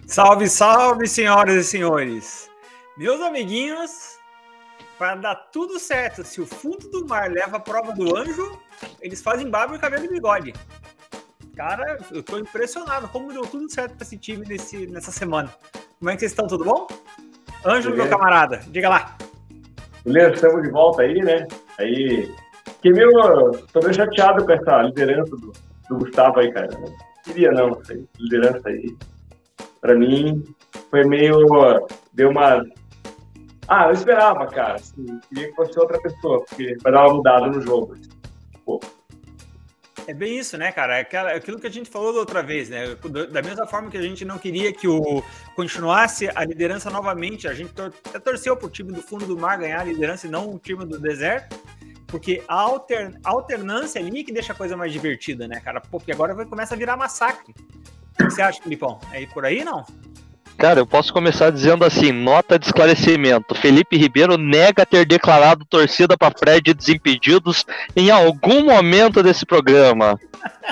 Salve, salve, senhoras e senhores! Meus amiguinhos, para dar tudo certo, se o fundo do mar leva a prova do anjo, eles fazem barba e cabelo e bigode. Cara, eu tô impressionado como deu tudo certo para esse time nessa semana. Como é que vocês estão? Tudo bom? Anjo, meu camarada, diga lá. Beleza, estamos de volta aí, né? Aí, tô meio chateado com essa liderança do Gustavo aí, cara. Não queria não, essa liderança aí. Pra mim, foi meio... Deu uma... eu esperava, cara. Assim, queria que fosse outra pessoa, porque vai dar uma mudada no jogo. Pô. É bem isso, né, cara? É aquilo que a gente falou da outra vez, né? Da mesma forma que a gente não queria que continuasse a liderança novamente, a gente até torceu pro time do fundo do mar ganhar a liderança e não o time do deserto, porque a alternância ali que deixa a coisa mais divertida, né, cara? Pô, porque agora começa a virar massacre. O que você acha, Filipão? É por aí, não? Cara, eu posso começar dizendo assim, nota de esclarecimento. Felipe Ribeiro nega ter declarado torcida para Fred Desimpedidos em algum momento desse programa.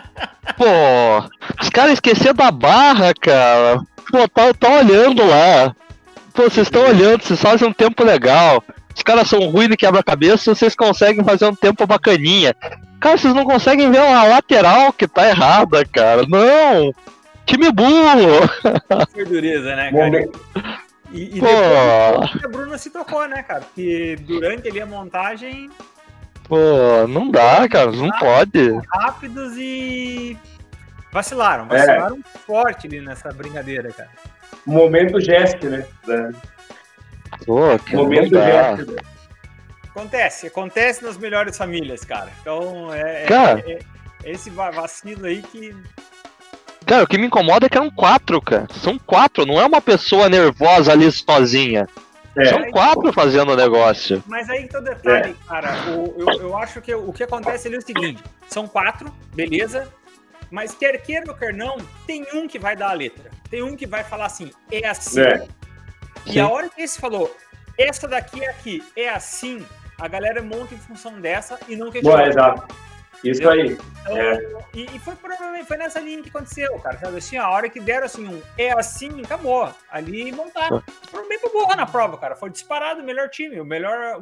Pô, os caras esqueceram da barra, cara. Pô, tá olhando lá. Pô, vocês estão olhando, vocês fazem um tempo legal. Os caras são ruins de quebra-cabeça, vocês conseguem fazer um tempo bacaninha. Cara, vocês não conseguem ver uma lateral que tá errada, cara. Não! Time burro! Foi dureza, né, cara? E depois a Bruna se tocou, né, cara? Porque durante ali a montagem... Pô, não dá, cara, não pode. Rápidos e... Vacilaram forte ali nessa brincadeira, cara. Momento gesto, né? Pô, que momento gesto. Acontece nas melhores famílias, cara. Então, esse vacilo aí que... Cara, o que me incomoda é que eram 4, cara. São 4, não é uma pessoa nervosa ali sozinha. São 4 fazendo o negócio. Mas aí que o detalhe, cara. Eu acho que o que acontece ali é o seguinte: são 4, beleza. Mas quer queira ou quer não, tem um que vai dar a letra. Tem um que vai falar assim, é assim. E a hora que esse falou, essa daqui é aqui, é assim, a galera monta em função dessa e não questiona. Boa, exato. Isso aí. Então, e foi nessa linha que aconteceu, cara. Sabe assim, a hora que deram assim é assim, acabou. Ali montaram. Foram bem pro burro na prova, cara. Foi disparado o melhor time, o melhor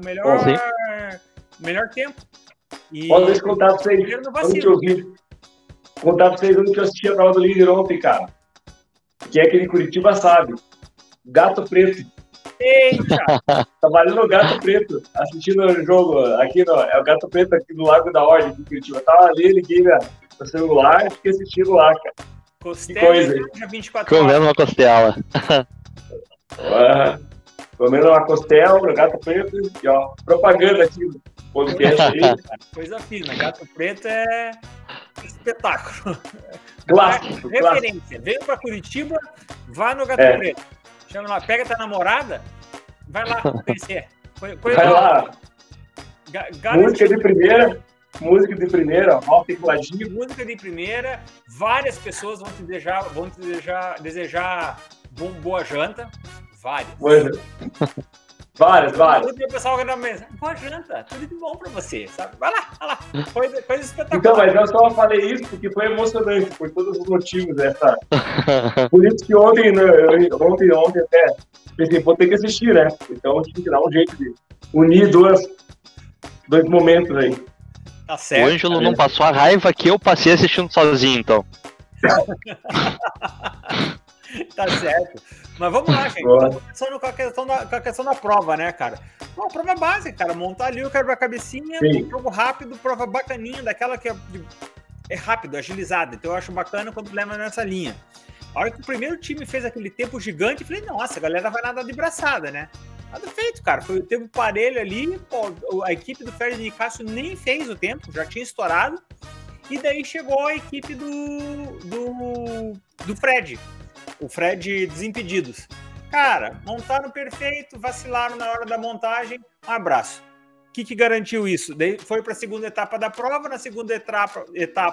tempo. E posso contar pra vocês onde eu assisti a prova do líder ontem, cara. Que é aquele Curitiba, sabe? Gato Preto. Eita! Trabalhando no Gato Preto, assistindo o jogo aqui é o Gato Preto aqui do Lago da Ordem, aqui em Curitiba. Tava ali, liguei no celular e fiquei assistindo lá, cara. Costela, que coisa. 24 horas. Comendo uma costela. Comendo uma costela no Gato Preto e ó, propaganda aqui no podcast aí. Coisa fina, Gato Preto é espetáculo. Clássico. Referência. Veio pra Curitiba, vai no Gato Preto. Chama lá, pega tua namorada, vai lá conhecer. Vai lá. Música de primeira, ó, tecladinho. Música de primeira, várias pessoas vão te desejar boa janta. Várias. O pessoal na mesa, boa janta, tudo de bom pra você, sabe? Vai lá. Coisa espetacular. Então, mas eu só falei isso porque foi emocionante, por todos os motivos dessa. Por isso que ontem até pensei, vou ter que assistir, né? Então tive que dar um jeito de unir dois momentos aí. Tá certo. O Ângelo não passou a raiva que eu passei assistindo sozinho, então. Tá certo. Mas vamos lá, gente. Estamos começando com a questão da prova, né, cara? Uma prova básica, cara. Montar ali o quebra-cabecinha, um jogo rápido, prova bacaninha, daquela que é rápido, agilizada. Então eu acho bacana quando leva nessa linha. A hora que o primeiro time fez aquele tempo gigante, eu falei, nossa, a galera vai nadar de braçada, né? Nada feito, cara. Foi o tempo parelho ali, pô, a equipe do Fred de Cássio nem fez o tempo, já tinha estourado. E daí chegou a equipe do Fred. O Fred Desimpedidos. Cara, montaram perfeito, vacilaram na hora da montagem. Um abraço. O que garantiu isso? Daí foi para a segunda etapa da prova. Na segunda etapa,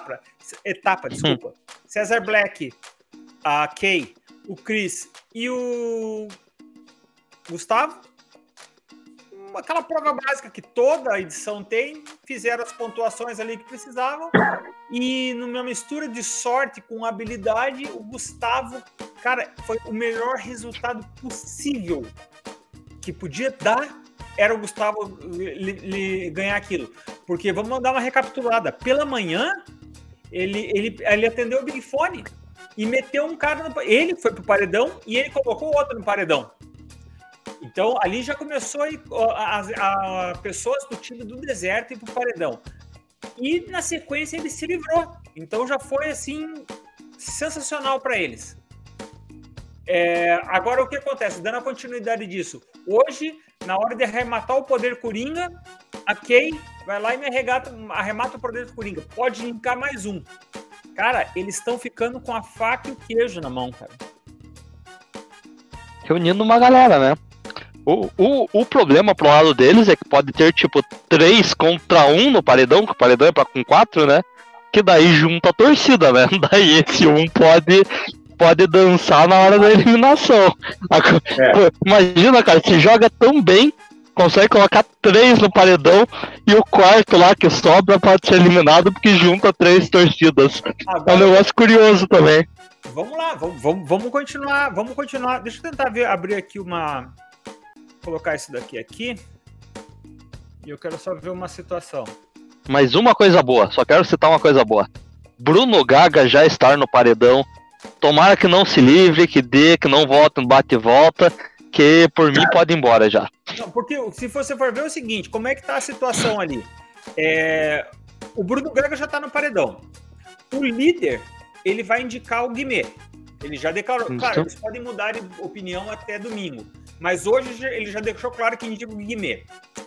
César Black, a Kay, o Chris e o Gustavo. Aquela prova básica que toda edição tem, fizeram as pontuações ali que precisavam, e numa mistura de sorte com habilidade, o Gustavo Cara, foi o melhor resultado possível que podia dar, era o Gustavo ganhar aquilo. Porque, vamos dar uma recapitulada, pela manhã, ele atendeu o Big Fone e meteu um cara no... Ele foi pro paredão e ele colocou outro no paredão. Então, ali já começou a pessoas do time do deserto ir pro paredão. E, na sequência, ele se livrou. Então, já foi, assim, sensacional para eles. Agora, o que acontece? Dando a continuidade disso. Hoje, na hora de arrematar o poder Coringa, a Kay vai lá e me arremata o poder Coringa. Pode linkar mais um. Cara, eles estão ficando com a faca e o queijo na mão, cara. Reunindo uma galera, né? O problema pro lado deles é que pode ter, tipo, 3 contra 1 no paredão, que o paredão é com 4, né? Que daí junta a torcida, né? Daí esse um pode dançar na hora da eliminação. Imagina, cara, se joga tão bem, consegue colocar 3 no paredão e o quarto lá que sobra pode ser eliminado porque junta 3 torcidas. Agora, é um negócio curioso também. Vamos lá, vamos continuar. Deixa eu tentar abrir aqui colocar isso daqui aqui. E eu quero só ver uma situação. Mas uma coisa boa, só quero citar uma coisa boa. Bruno Gaga já estar no paredão. Tomara que não se livre, que não volte no bate e volta, que por mim pode ir embora já. Não, porque se você for ver o seguinte, como é que tá a situação ali? O Bruno Gaga já tá no paredão. O líder, ele vai indicar o Guimê. Ele já declarou. Claro, eles podem mudar de opinião até domingo. Mas hoje ele já deixou claro que indica o Guimê.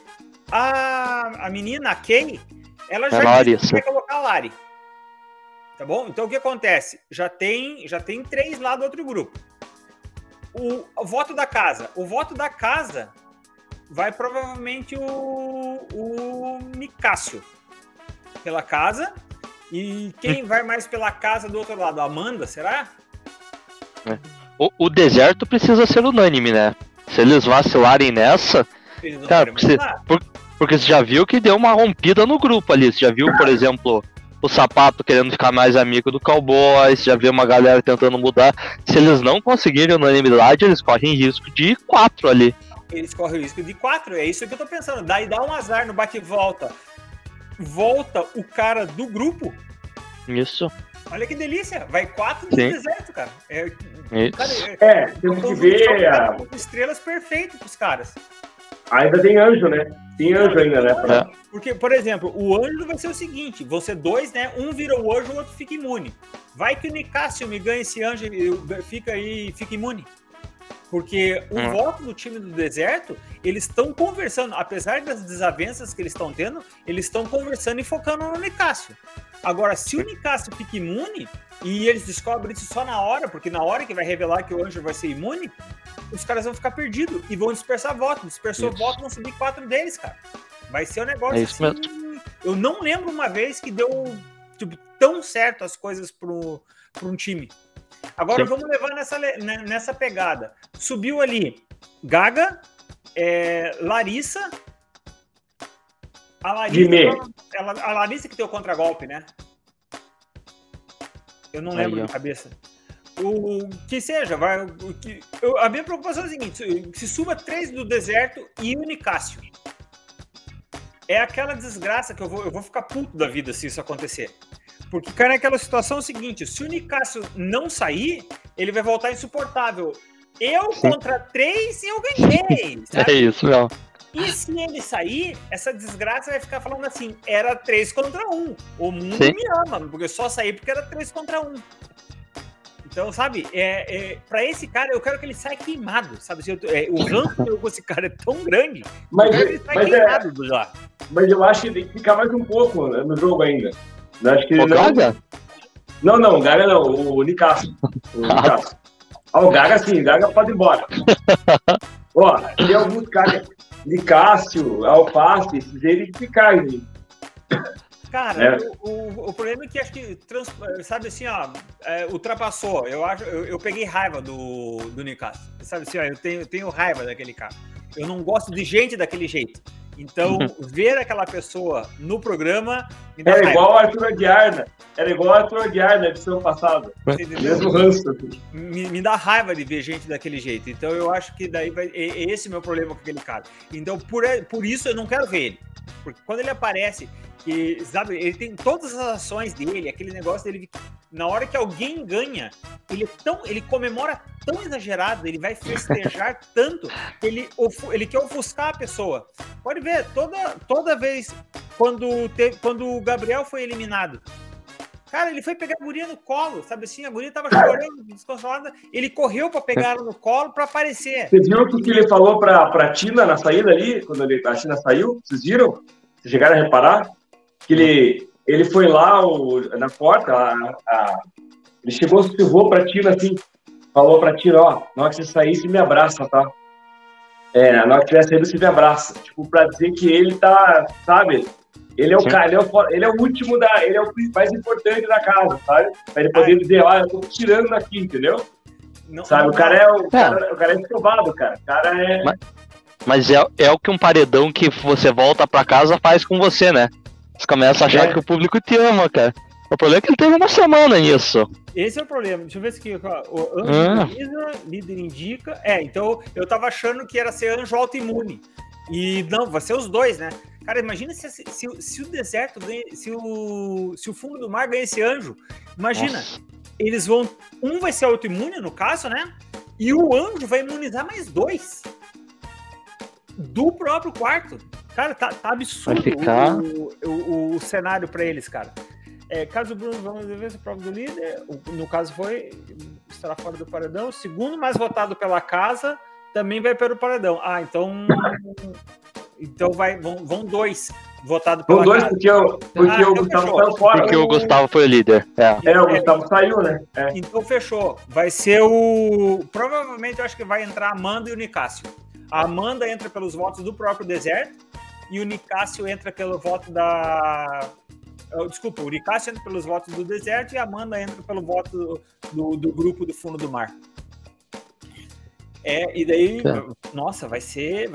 A menina, a Kay, ela já disse que vai colocar a Lari. Tá bom? Então o que acontece? Já tem 3 lá do outro grupo. O voto da casa. O voto da casa vai provavelmente o Nicásio pela casa. E quem vai mais pela casa do outro lado? A Amanda, será? O deserto precisa ser unânime, né? Se eles vacilarem nessa... Cara, porque você já viu que deu uma rompida no grupo ali. Você já viu, por exemplo, o Sapato querendo ficar mais amigo do Cowboy. Você já viu uma galera tentando mudar. Se eles não conseguirem unanimidade, eles correm risco de 4 ali. Eles correm o risco de 4, é isso que eu tô pensando. Daí dá um azar no bate-volta. Volta o cara do grupo. Isso. Olha que delícia. Vai 4 no deserto, cara. Temos que ver estrelas perfeitas pros caras. Ainda tem anjo, né? Tem anjo ainda, né? Porque, por exemplo, o anjo vai ser o seguinte: vão ser 2, né? Um vira o anjo, o outro fica imune. Vai que o Nicásio me ganha esse anjo e fica imune. Porque o voto do time do deserto, eles estão conversando, apesar das desavenças que eles estão tendo, eles estão conversando e focando no Nicásio. Agora, se o Nicásio fica imune, e eles descobrem isso só na hora, porque na hora que vai revelar que o anjo vai ser imune, os caras vão ficar perdidos e vão dispersar votos. Dispersou votos, vão subir 4 deles, cara. Vai ser um negócio assim... mesmo. Eu não lembro uma vez que deu tão certo as coisas para um time. Agora vamos levar nessa pegada. Subiu ali Gaga, Larissa. A Larissa que tem o contragolpe, né? Eu não lembro de cabeça. O que seja, a minha preocupação é a seguinte: se suba 3 do deserto e o Nicásio. É aquela desgraça que eu vou ficar puto da vida se isso acontecer. Porque, cara, é aquela situação seguinte: se o Nicásio não sair, ele vai voltar insuportável. Contra 3 e eu ganhei. Sabe? É isso, não. E se ele sair, essa desgraça vai ficar falando assim: era 3 contra 1. O mundo me ama, porque eu só saí porque era 3 contra 1. Então, sabe, pra esse cara, eu quero que ele saia queimado, sabe? O ranço meu com esse cara é tão grande, eu quero que ele saia queimado do lá. Mas eu acho que tem que ficar mais um pouco no jogo ainda. Eu acho que o Gaga? Não, o Gaga não, o Nicásio. O Gaga sim, o Gaga pode ir embora. Tem alguns caras, Nicásio, Alface, esses eles que ficarem. Cara, o problema é que acho que, sabe assim, ultrapassou. Eu peguei raiva do Nicásio. Sabe assim, eu tenho raiva daquele cara. Eu não gosto de gente daquele jeito. Então, ver aquela pessoa no programa me dá Era raiva. igual o Arthur Aguiar, né? Era igual o Arthur Aguiar na edição passada. Mesmo ranço. Me dá raiva de ver gente daquele jeito. Então, eu acho que daí é esse o meu problema com aquele cara. Então, por isso, eu não quero ver ele. Porque quando ele aparece, que, sabe, ele tem todas as ações dele, aquele negócio dele, na hora que alguém ganha, ele comemora tão exagerado, ele vai festejar tanto, que ele quer ofuscar a pessoa. Pode ver, toda vez quando o Gabriel foi eliminado, cara, ele foi pegar a guria no colo, sabe assim, a guria tava chorando, desconsolada, ele correu pra pegar ela no colo pra aparecer. Vocês viram o que ele falou pra Tina na saída ali, quando a Tina saiu? Vocês viram? Vocês chegaram a reparar? Que ele foi lá na porta, ele chegou, sussurrou pra Tina assim, falou pra Tina, ó, na hora que você sair, você me abraça, tá? Na hora que tiver saído, você me abraça. Tipo, pra dizer que ele tá, sabe? Ele é o cara, ele é o último ele é o mais importante da casa, sabe? Pra ele poder dizer, ó, eu tô tirando daqui, entendeu? Não, sabe, o cara é escovado, cara. O cara é... Mas é o que um paredão que você volta pra casa faz com você, né? Você começa a achar que o público te ama, cara. O problema é que ele teve uma semana nisso. Esse é o problema. Deixa eu ver se aqui. O anjo líder indica. Então eu tava achando que era ser anjo autoimune. E não, vai ser os dois, né? Cara, imagina se o deserto ganha. Se o fundo do mar ganha esse anjo. Imagina. Nossa. Eles vão. Um vai ser autoimune, no caso, né? E o anjo vai imunizar mais 2. Do próprio quarto. Cara, tá absurdo o cenário pra eles, cara. Caso o Bruno vamos ver a prova do líder, no caso estará fora do paredão. O segundo mais votado pela casa também vai para o paredão. Então vão 2 votados pela casa. Porque o Gustavo saiu fora. Porque o Gustavo foi o líder. O Gustavo saiu, né? Então fechou. Vai ser provavelmente eu acho que vai entrar a Amanda e o Nicásio. A Amanda entra pelos votos do próprio deserto e o Nicásio entra pelo voto da... Desculpa, o Nicásio entra pelos votos do deserto e a Amanda entra pelo voto do grupo do fundo do mar. E daí, nossa, vai ser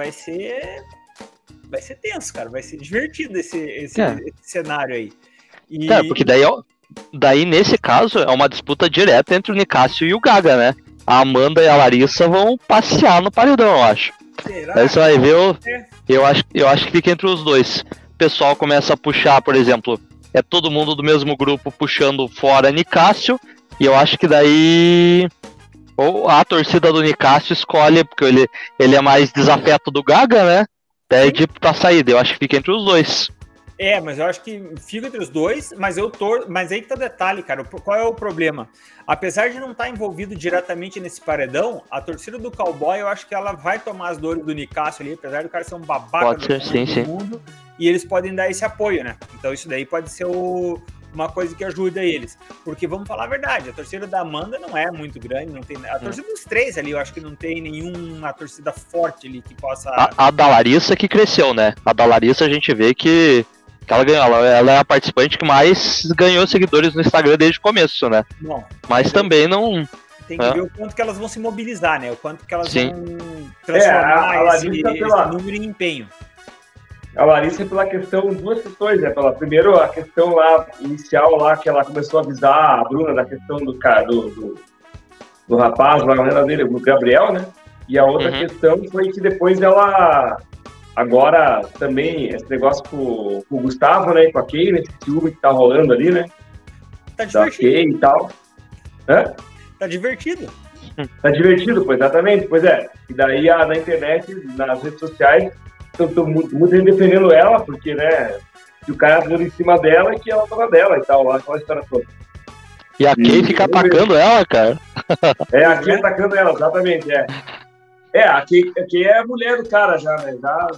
tenso, cara. Vai ser divertido esse cenário aí. Porque daí, nesse caso, é uma disputa direta entre o Nicásio e o Gaga, né? A Amanda e a Larissa vão passear no paredão, eu acho. Será? Aí você vai ver, eu acho que fica entre os dois. O pessoal começa a puxar, por exemplo, todo mundo do mesmo grupo puxando fora Nicásio, e eu acho que daí ou a torcida do Nicásio escolhe, porque ele é mais desafeto do Gaga, né? Pede pra saída, eu acho que fica entre os dois. Mas eu acho que fica entre os dois, mas aí que tá o detalhe, cara. Qual é o problema? Apesar de não estar envolvido diretamente nesse paredão, a torcida do Cowboy, eu acho que ela vai tomar as dores do Nicásio ali, apesar do cara ser um babaca do mundo, e eles podem dar esse apoio, né? Então isso daí pode ser uma coisa que ajuda eles. Porque, vamos falar a verdade, a torcida da Amanda não é muito grande, não tem... A torcida dos 3 ali, eu acho que não tem nenhuma torcida forte ali que possa... A da Larissa que cresceu, né? A da Larissa a gente vê que ela ganhou, ela é a participante que mais ganhou seguidores no Instagram desde o começo, né? Bom, mas também não... Tem que ver o quanto que elas vão se mobilizar, né? O quanto que elas vão transformar esse número em empenho. A Larissa pela questão, 2 questões, né? Primeiro, a questão lá, inicial lá, que ela começou a avisar a Bruna da questão do rapaz, lá, não era dele, o Gabriel, né? E a outra questão foi que depois ela... Agora, também, esse negócio com o Gustavo, né? Com a Kay, né? Esse ciúme que tá rolando ali, né? Tá divertido. Da Kay e tal. Hã? Tá divertido. Tá divertido, pois, exatamente. Pois é. E daí, na internet, nas redes sociais, estão muito defendendo ela, porque, né? Que o cara foi em cima dela e que ela tava dela e tal, lá, aquela história toda. E a Kay fica atacando ela, cara. A Kay atacando ela, exatamente, a Kay é a mulher do cara já, né?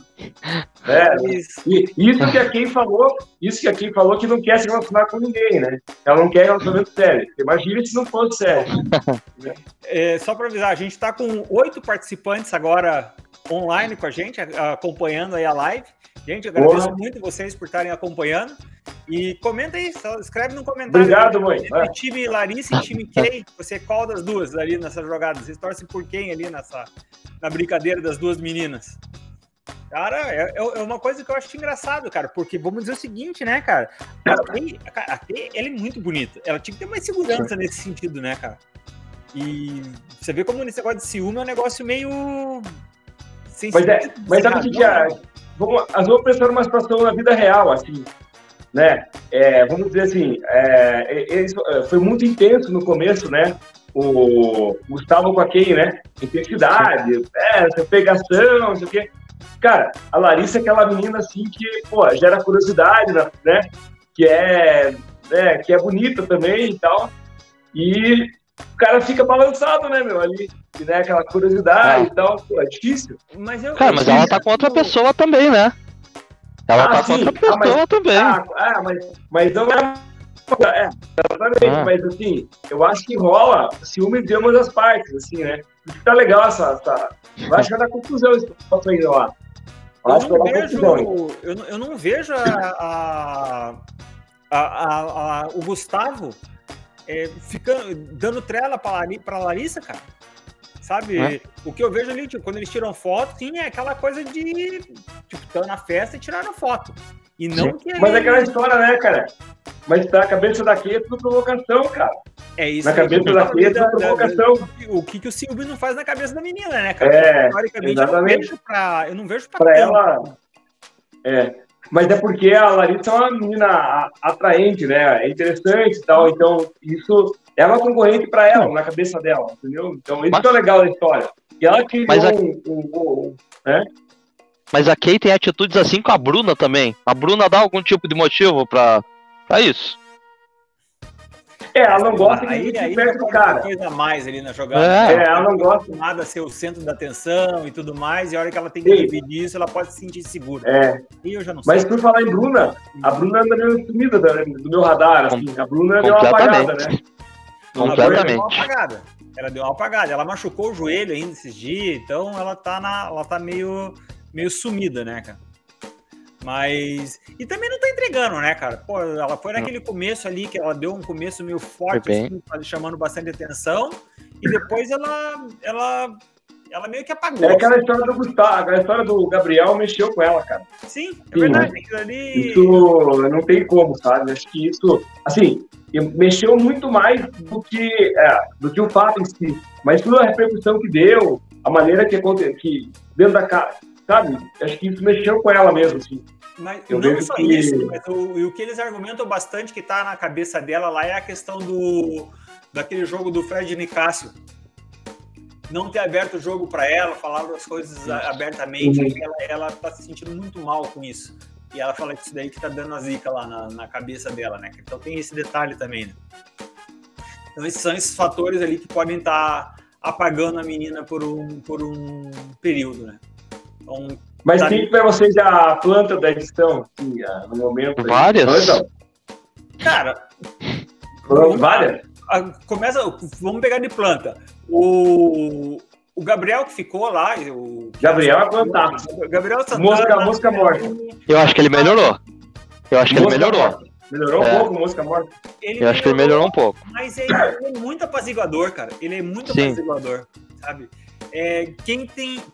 Isso que a Kay falou que não quer se relacionar com ninguém, né? Ela não quer relacionamento sério. Imagina se não fosse sério. Só para avisar, a gente tá com 8 participantes agora online com a gente, acompanhando aí a live. Gente, eu agradeço muito vocês por estarem acompanhando. E comenta aí, escreve no comentário. Obrigado, mãe. Time Larissa e time Kay, você qual das duas ali nessa jogada? Vocês torcem por quem ali na brincadeira das duas meninas? Cara, é uma coisa que eu acho engraçado, cara, porque vamos dizer o seguinte, né, cara? A Kay, ela é muito bonita. Ela tinha que ter mais segurança nesse sentido, né, cara? E você vê como esse negócio de ciúme é um negócio meio... Mas sabe o que é? As vamos pensar numa situação na vida real, assim, né? Vamos dizer assim, foi muito intenso no começo, né? O Gustavo com a Kay, né? Intensidade, essa pegação, não sei o quê. Cara, a Larissa é aquela menina assim que, pô, gera curiosidade, né? Que é bonita também e tal. E o cara fica balançado, né, meu, ali. Né, aquela curiosidade e tal. Pô, é difícil. Mas ela tá com outra pessoa também, né? Ela tá com outra pessoa também. Mas não é... exatamente, mas assim, eu acho que rola ciúme de ambas as partes, assim, né? Tá legal essa... Eu acho que vai dar confusão esse papo aí lá. Eu não vejo o Gustavo ficando, dando trela pra Larissa, cara. Sabe? O que eu vejo ali, tipo, quando eles tiram foto, sim, é aquela coisa de... Tipo, estão na festa e tiraram foto. E não que Mas é aquela história, né, cara? Mas na cabeça daqui é tudo provocação, cara. É isso. Na cabeça daqui é tudo provocação. O que o Silvio não faz na cabeça da menina, né, cara? Exatamente. Eu não vejo pra ela. Mas é porque a Larissa é uma menina atraente, né? É interessante e tal. Então, isso é uma concorrente pra ela, na cabeça dela, entendeu? Então, isso é legal da história. E ela criou né? Mas a Kay tem atitudes assim com a Bruna também. A Bruna dá algum tipo de motivo pra isso? Ela não gosta de ir perto do cara. Coisa a mais ali na jogada. Ela não gosta de ser o centro da atenção e tudo mais. E a hora que ela tem que dividir isso, ela pode se sentir segura. E eu já não sei. Mas por falar em Bruna, a Bruna anda meio sumida do meu radar. Assim. A Bruna deu uma apagada, né? Completamente. Ela deu uma apagada. Ela machucou o joelho ainda esses dias. Então ela tá meio sumida, né, cara? Mas... E também não tá entregando, né, cara? Pô, ela foi naquele começo ali, que ela deu um começo meio forte, assim, chamando bastante atenção, e depois ela meio que apagou. É aquela história do Gustavo, aquela história do Gabriel mexeu com ela, cara. Sim, é verdade. Ali... Isso não tem como, sabe? Acho que isso, assim, mexeu muito mais do que o fato em si, mas toda a repercussão que deu, a maneira que dentro da casa, sabe? Acho que isso mexeu com ela mesmo, assim. Mas não só isso, mas o que eles argumentam bastante que tá na cabeça dela lá é a questão daquele jogo do Fred Nicásio. Não ter aberto o jogo para ela, falar as coisas abertamente, ela tá se sentindo muito mal com isso. E ela fala que isso daí que tá dando a zica lá na cabeça dela, né? Então tem esse detalhe também, né? Então esses são esses fatores ali que podem estar apagando a menina por um período, né? Então, mas quem para vocês a planta da edição, assim, no momento? Várias? Cara, várias? Vamos pegar de planta. O Gabriel que ficou lá... Gabriel é plantado. Gabriel Santana... Mosca morta. Eu acho que ele melhorou. Melhorou um pouco, mosca morta. Eu acho que ele melhorou um pouco. Mas ele é muito apaziguador, cara. Ele é muito apaziguador, sabe? Quem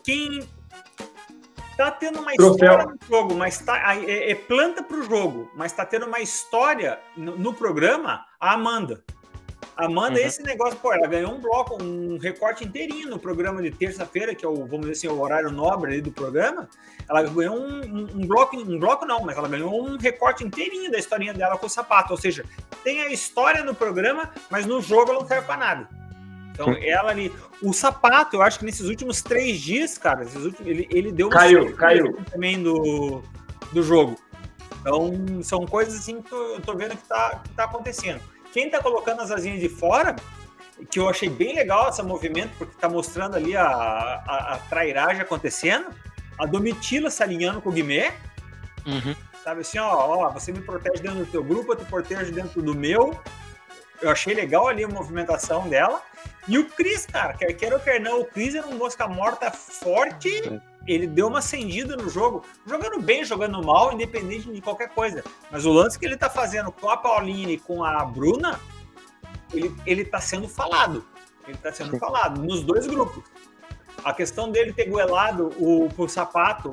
tá tendo uma história no jogo, mas é planta pro jogo, mas tá tendo uma história no programa, a Amanda. A Amanda, esse negócio, ela ganhou um recorte inteirinho no programa de terça-feira, que é vamos dizer assim, o horário nobre ali do programa. Ela ganhou um bloco não, mas ela ganhou um recorte inteirinho da historinha dela com o sapato. Ou seja, tem a história no programa, mas no jogo ela não serve pra nada. Então, ela ali... O sapato, eu acho que nesses últimos 3 dias, cara, ele deu caiu também do jogo. Então, são coisas assim que eu tô vendo que tá acontecendo. Quem tá colocando as asinhas de fora, que eu achei bem legal esse movimento, porque tá mostrando ali a trairagem acontecendo, a Domitila se alinhando com o Guimê, sabe assim, você me protege dentro do teu grupo, eu te protejo dentro do meu. Eu achei legal ali a movimentação dela. E o Cris, cara, quer ou quer não, o Cris era um mosca morta forte. Ele deu uma acendida no jogo, jogando bem, jogando mal, independente de qualquer coisa. Mas o lance que ele tá fazendo com a Pauline e com a Bruna, ele tá sendo falado. Ele tá sendo falado nos dois grupos. A questão dele ter goelado o sapato,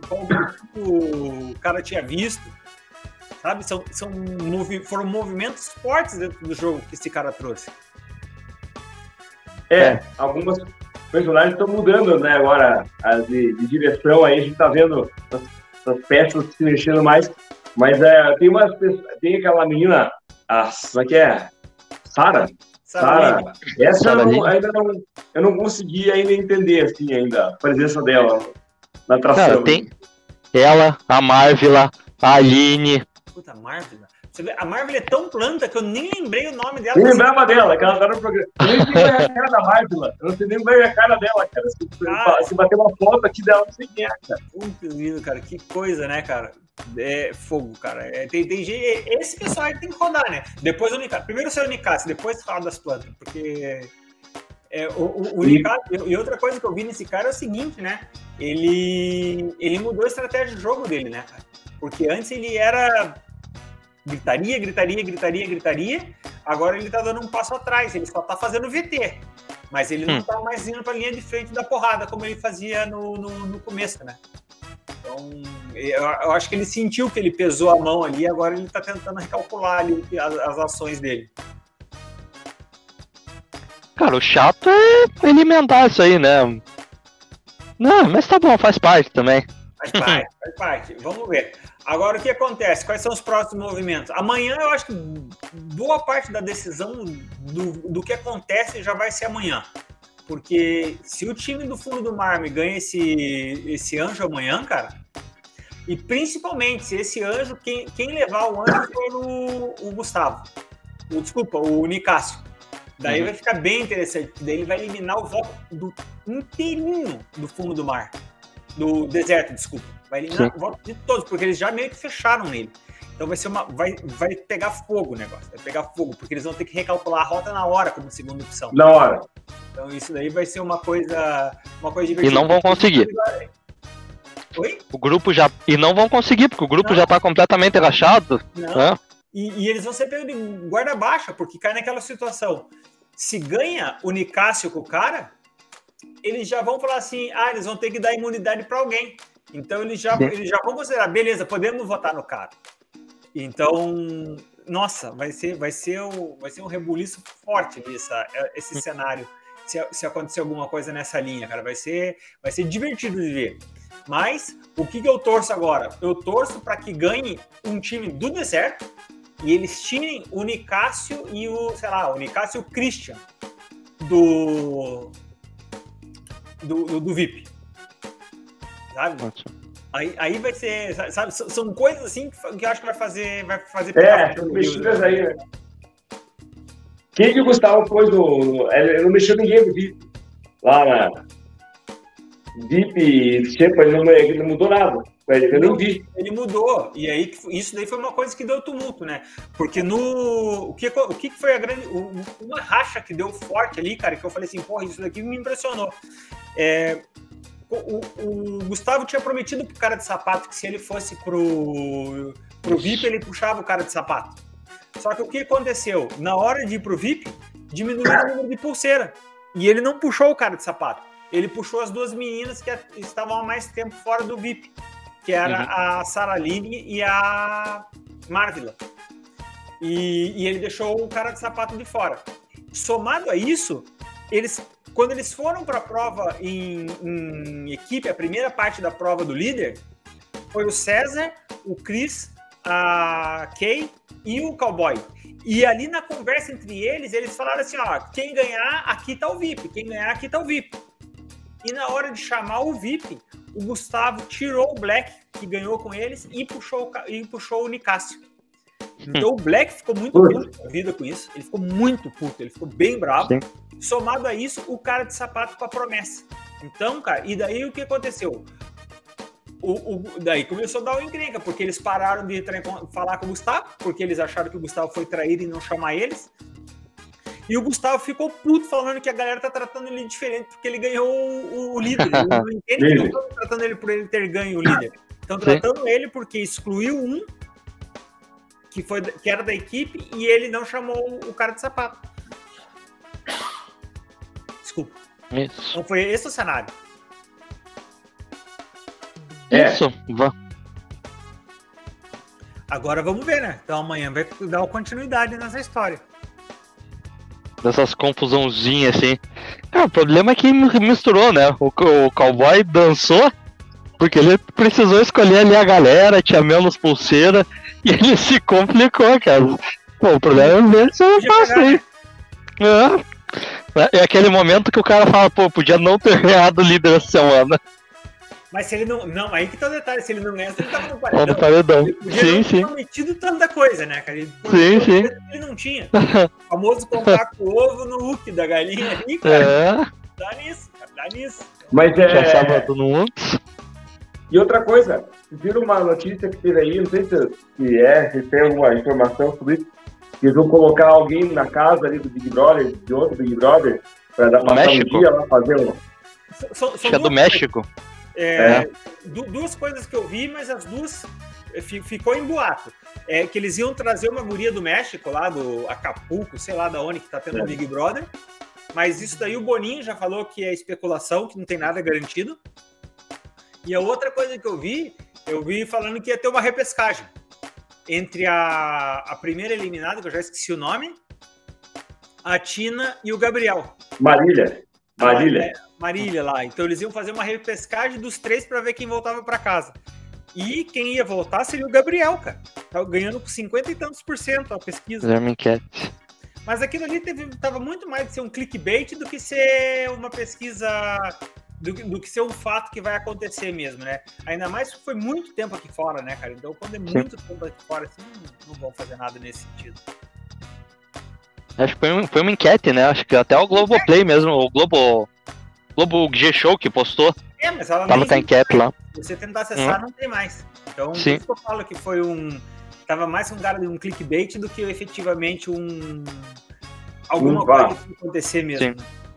o cara tinha visto, sabe? Foram movimentos fortes dentro do jogo que esse cara trouxe. Algumas personagens estão mudando, né? Agora, as de direção aí, a gente tá vendo as peças se mexendo mais. Mas tem aquela menina, como é que é? Sara. Essa eu não consegui ainda entender, assim, ainda, a presença dela na atração. Cara, tem ela, a Marvila, a Aline. Puta, Marvila. A Marvel é tão planta que eu nem lembrei o nome dela. Nem lembrava dela, que ela tá no programa. Eu nem sei a cara da Marvel. Eu não sei nem ver a cara dela, cara. Se bater uma foto aqui dela, não sei quem é, cara. Muito lindo, cara. Que coisa, né, cara? É fogo, cara. Esse pessoal aí tem que rodar, né? Depois o Unicácio. Primeiro o Unicácio, depois roda das plantas. Porque o Unicácio. E outra coisa que eu vi nesse cara é o seguinte, né? Ele mudou a estratégia de jogo dele, né, cara? Porque antes ele era gritaria. Agora ele tá dando um passo atrás, ele só tá fazendo VT. Mas ele não tá mais indo pra linha de frente da porrada, como ele fazia no começo, né? Então, eu acho que ele sentiu que ele pesou a mão ali, agora ele tá tentando recalcular ali as ações dele. Cara, o chato é alimentar isso aí, né? Não, mas tá bom, faz parte também. Faz parte. Vamos ver. Agora, o que acontece? Quais são os próximos movimentos? Amanhã, eu acho que boa parte da decisão do que acontece já vai ser amanhã. Porque se o time do fundo do mar me ganha esse anjo amanhã, cara, e principalmente se esse anjo, quem levar o anjo for o Gustavo. O Nicásio. Daí vai ficar bem interessante. Daí ele vai eliminar o voto inteirinho do fundo do mar. Do deserto, desculpa. Vai eliminar o voto de todos, porque eles já meio que fecharam nele. Então vai pegar fogo o negócio. Vai pegar fogo, porque eles vão ter que recalcular a rota na hora como segunda opção. Na hora. Então isso daí vai ser uma coisa divertida. E não vão conseguir. Oi? O grupo já... E não vão conseguir, porque o grupo já tá completamente agachado. Não. E eles vão ser pegos de guarda baixa, porque cai naquela situação. Se ganha o Nicásio com o cara, eles já vão falar assim, eles vão ter que dar imunidade para alguém. Então eles já vão considerar, beleza, podemos votar no cara. Então, nossa, vai ser um rebuliço forte esse cenário, se acontecer alguma coisa nessa linha, cara. Vai ser divertido de ver. Mas, o que eu torço agora? Eu torço para que ganhe um time do deserto e eles tirem o Nicásio e o Nicásio e o Christian do VIP. Sabe? Aí vai ser, sabe? São coisas assim que eu acho que vai fazer são mexidas aí, né? Quem que o Gustavo pôs ele não mexeu ninguém do VIP. Lá na VIP, ele não mudou nada. Eu não vi. Ele mudou. E aí, isso daí foi uma coisa que deu tumulto, né? Porque o que foi a grande... Uma racha que deu forte ali, cara, que eu falei assim, porra, isso daqui me impressionou. O Gustavo tinha prometido pro cara de sapato que se ele fosse pro VIP, ele puxava o cara de sapato. Só que o que aconteceu? Na hora de ir pro VIP, diminuiu o número de pulseira. E ele não puxou o cara de sapato. Ele puxou as duas meninas que estavam há mais tempo fora do VIP, que era a Saraline e a Marvila. E ele deixou o cara de sapato de fora. Somado a isso, quando eles foram para a prova em equipe, a primeira parte da prova do líder, foi o César, o Chris, a Kay e o Cowboy. E ali na conversa entre eles falaram assim, quem ganhar, aqui tá o VIP. Quem ganhar, aqui tá o VIP. E na hora de chamar o VIP, o Gustavo tirou o Black, que ganhou com eles, e puxou o Nicásio. Então o Black ficou muito puto com a vida com isso. Ele ficou muito puto, ele ficou bem bravo. Sim. Somado a isso, o cara de sapato com a promessa. Então, cara, e daí o que aconteceu? Daí começou a dar uma encrenca, porque eles pararam de falar com o Gustavo, porque eles acharam que o Gustavo foi traído e não chamar eles. E o Gustavo ficou puto falando que a galera tá tratando ele diferente porque ele ganhou o líder. Ele não entende que não estão tratando ele por ele ter ganho o líder. Estão tratando ele porque excluiu um que era da equipe e ele não chamou o cara de sapato. Desculpa. Isso. Então foi esse o cenário. Isso. Agora vamos ver, né? Então amanhã vai dar uma continuidade nessa história. Dessas confusãozinhas, assim. Cara, o problema é que misturou, né? O cowboy dançou porque ele precisou escolher ali a galera, tinha menos pulseira, e ele se complicou, cara. Pô, o problema é que eu faço aí. É aquele momento que o cara fala, pô, podia não ter ganhado o líder essa semana. Mas se ele não. Não, aí que tá o detalhe, se ele não ganha, ele tava no paredão. No paredão. Ele podia não ter prometido tanta coisa, né, cara? Ele, ele não tinha. O famoso comprar com o ovo no hook da galinha ali, cara. Dá nisso, cara, dá nisso. Mas já sabe todo mundo. E outra coisa, viram uma notícia que teve aí, não sei se tem alguma informação sobre isso, que eles vão colocar alguém na casa ali do Big Brother, de outro Big Brother, pra dar passar um dia lá fazer um... Acho que é do México. Duas coisas que eu vi, mas as duas ficou em boato. Que eles iam trazer uma guria do México, lá do Acapulco, sei lá da onde que tá tendo o Big Brother, mas isso daí o Boninho já falou que é especulação, que não tem nada garantido. E a outra coisa que eu vi falando que ia ter uma repescagem entre a primeira eliminada, que eu já esqueci o nome, a Tina e o Gabriel. Marília lá. Então eles iam fazer uma repescagem dos 3 para ver quem voltava para casa. E quem ia voltar seria o Gabriel, cara. Tava ganhando com 50 e tantos % a pesquisa. Mas aquilo ali tava muito mais de ser um clickbait do que ser uma pesquisa... Do que ser um fato que vai acontecer mesmo, né? Ainda mais que foi muito tempo aqui fora, né, cara? Então, quando é muito tempo aqui fora, assim, não vão fazer nada nesse sentido. Acho que foi uma enquete, né? Acho que até o Globoplay mesmo, o Globo G-Show que postou. Mas ela tava com a enquete lá. Se você tentar acessar, não tem mais. Então, por isso que eu falo que foi tava mais um cara de um clickbait do que efetivamente alguma coisa que ia acontecer mesmo.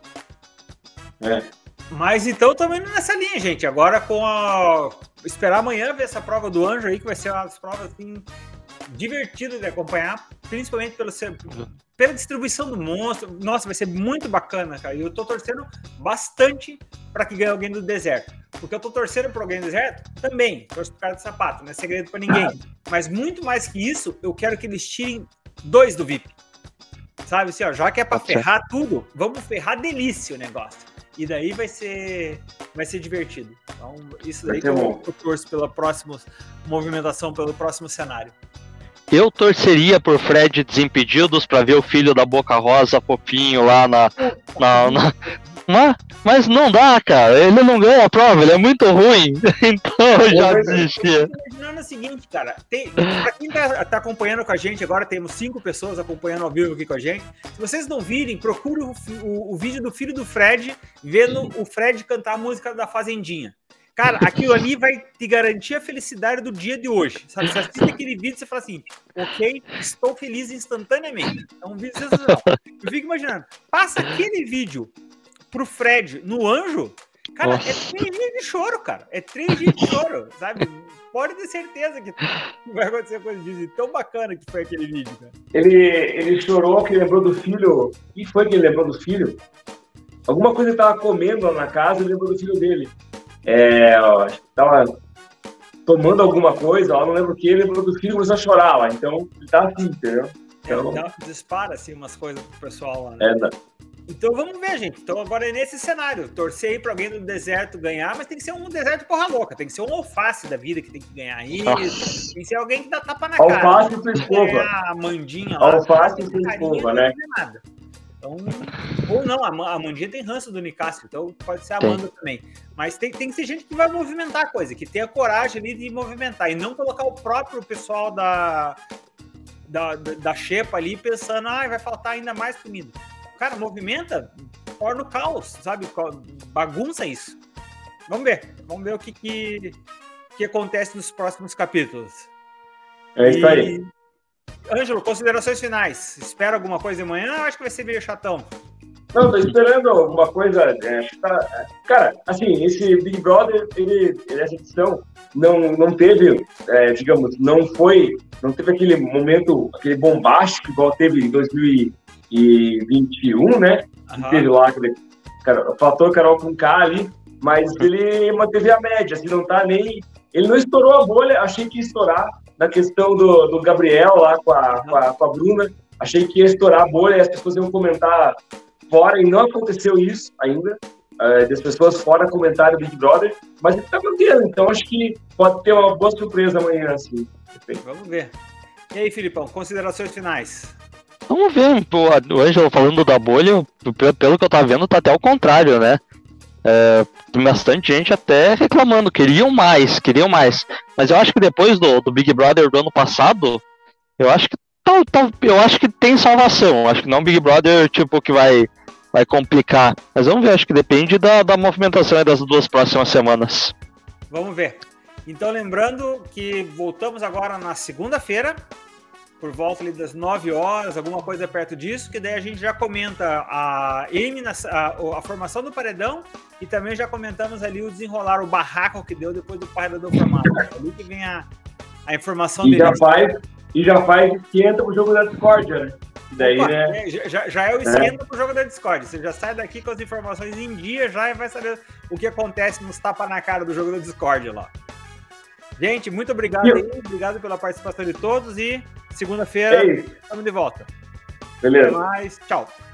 Mas então também nessa linha, gente. Agora esperar amanhã ver essa prova do Anjo aí, que vai ser uma das provas assim, divertidas de acompanhar, principalmente pela distribuição do monstro. Nossa, vai ser muito bacana, cara. E eu tô torcendo bastante para que ganhe alguém do deserto. Porque eu tô torcendo para alguém do deserto também. Torço pro cara de sapato, não é segredo para ninguém. Mas muito mais que isso, eu quero que eles tirem 2 do VIP. Sabe assim, ó, já que é para ferrar tudo, vamos ferrar delícia o negócio. E daí vai ser divertido. Então, isso daí que eu torço pela próxima movimentação, pelo próximo cenário. Eu torceria por Fred Desimpedidos pra ver o filho da Boca Rosa fofinho lá mas não dá, cara. Ele não ganha a prova, ele é muito ruim. Então eu já desisti. Imaginando o seguinte, cara. Pra quem tá acompanhando com a gente agora, temos 5 pessoas acompanhando ao vivo aqui com a gente. Se vocês não virem, procure o vídeo do filho do Fred, vendo o Fred cantar a música da Fazendinha. Cara, aquilo ali vai te garantir a felicidade do dia de hoje. Sabe? Você assiste aquele vídeo e você fala assim, ok, estou feliz instantaneamente. É um vídeo sensacional. Eu fico imaginando, passa aquele vídeo pro Fred no Anjo, cara, é 3 dias de choro, cara. É 3 dias de choro, sabe? Pode ter certeza que vai acontecer coisa disso. Tão bacana que foi aquele vídeo, cara. Ele chorou que lembrou do filho. O que foi que ele lembrou do filho? Alguma coisa ele tava comendo lá na casa e lembrou do filho dele. Tava tomando alguma coisa, não lembro o que, ele lembrou do filho e começou a chorar lá. Então, ele tava assim, entendeu? Então, dispara assim umas coisas pro pessoal lá, né? Então vamos ver, gente. Então agora é nesse cenário. Torcer aí pra alguém do deserto ganhar, mas tem que ser um deserto porra louca. Tem que ser um alface da vida que tem que ganhar isso. Tem que ser alguém que dá tapa na cara. Alface e sua escova. A Mandinha lá. Alface e sua escova, né? Nada. Então, ou não, a Mandinha tem ranço do Nicásio, então pode ser a Amanda também. Mas tem que ser gente que vai movimentar a coisa, que tenha coragem ali de movimentar e não colocar o próprio pessoal da xepa ali pensando, vai faltar ainda mais comida. Cara, movimenta, torna o caos, sabe? Bagunça isso. Vamos ver o que acontece nos próximos capítulos. É isso aí. Ângelo, considerações finais. Espera alguma coisa amanhã? Acho que vai ser meio chatão. Não, tô esperando alguma coisa. Cara, assim, esse Big Brother, essa edição não teve, digamos, não teve aquele momento, aquele bombástico igual teve em 2021, né? Que teve lá o fator Carol com K ali, mas ele manteve a média, assim, não tá nem... Ele não estourou a bolha, achei que ia estourar na questão do Gabriel lá com a Bruna, achei que ia estourar a bolha e as pessoas iam comentar fora, e não aconteceu isso ainda, das pessoas fora comentarem Big Brother, mas ele tá mantendo, então acho que pode ter uma boa surpresa amanhã, assim. Vamos ver. E aí, Filipão, considerações finais? Vamos ver, o Ângelo falando da bolha, pelo que eu tava vendo, tá até o contrário, né? Tem bastante gente até reclamando, queriam mais, mas eu acho que depois do Big Brother do ano passado, eu acho que tem salvação, acho que não Big Brother tipo que vai complicar, mas vamos ver, acho que depende da movimentação das 2 próximas semanas. Vamos ver. Então, lembrando que voltamos agora na segunda-feira, por volta ali das 9 horas, alguma coisa perto disso, que daí a gente já comenta a formação do paredão e também já comentamos ali o desenrolar, o barraco que deu depois do paredão formado. Ali que vem a informação dele. E já faz esquenta pro jogo da discórdia, né? Daí, opa, né? Já é o esquenta pro jogo da Discord. Você já sai daqui com as informações em dia já e vai saber o que acontece nos tapa na cara do jogo da Discord lá. Gente, muito obrigado aí. Obrigado pela participação de todos e segunda-feira estamos de volta. Beleza. Até mais. Tchau.